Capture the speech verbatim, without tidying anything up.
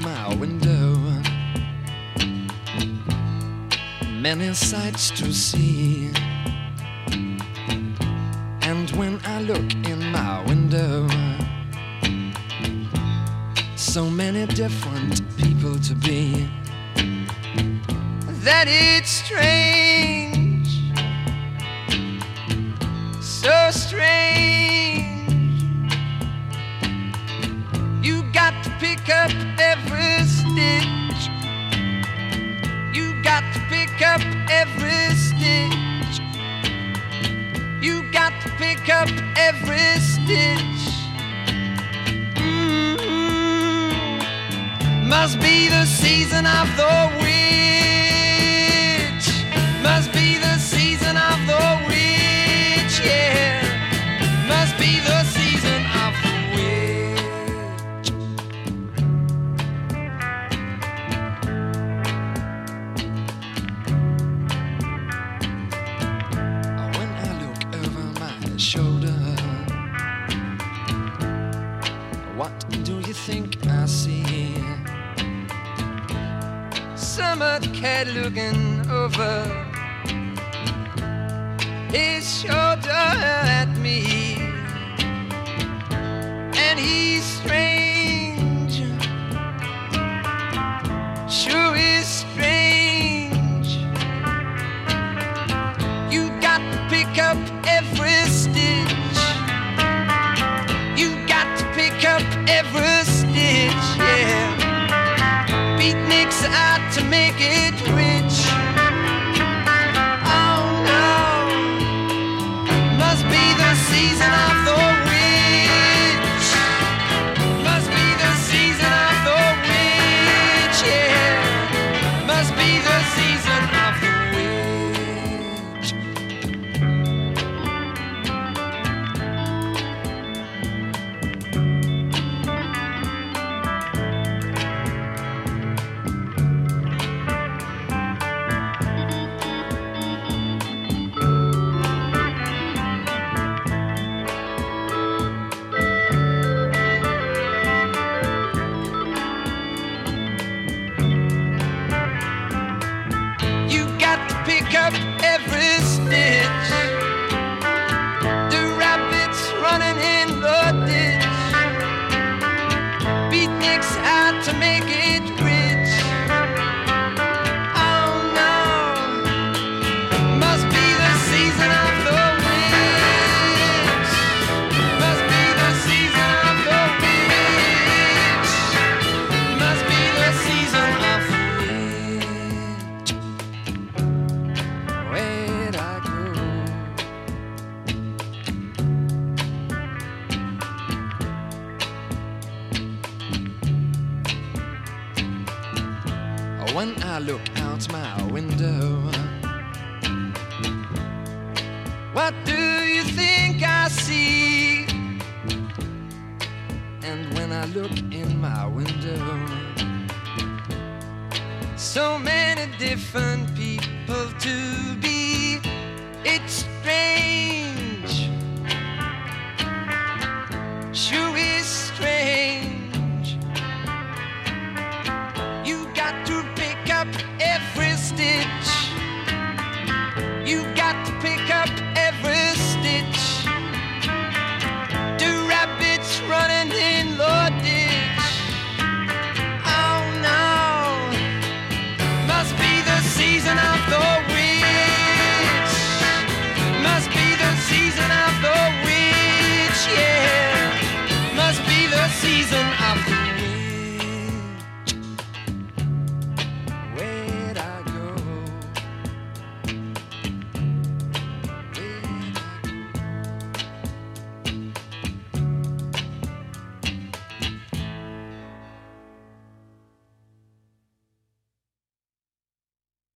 my window, many sights to see. And when I look in my window, so many different people to be, that it's strange, so strange. You got to pick up every stitch, you got to pick up every stitch, you got to pick up every stitch. Mm-hmm. Must be the season of the witch, must be the season of the witch, yeah. Must be the season of the witch. When I look over my shoulder, what do you think I see? Summer cat looking over his shoulder at me, and he's strange, sure is strange. You got to pick up every stitch, you got to pick up every stitch, yeah. Beatniks out to make it rich. Oh no, must be the season of the witch, must be the season of the witch, yeah. Must be the season of the pick up every stitch. The rabbits running in the ditch. Beatniks out to make it rich. Oh no, must be the season of the witch, must be the season of the witch, must be the season of the witch. Where'd I go? When I look out my window, what do you think I see? And when I look in my window, so many different people to be.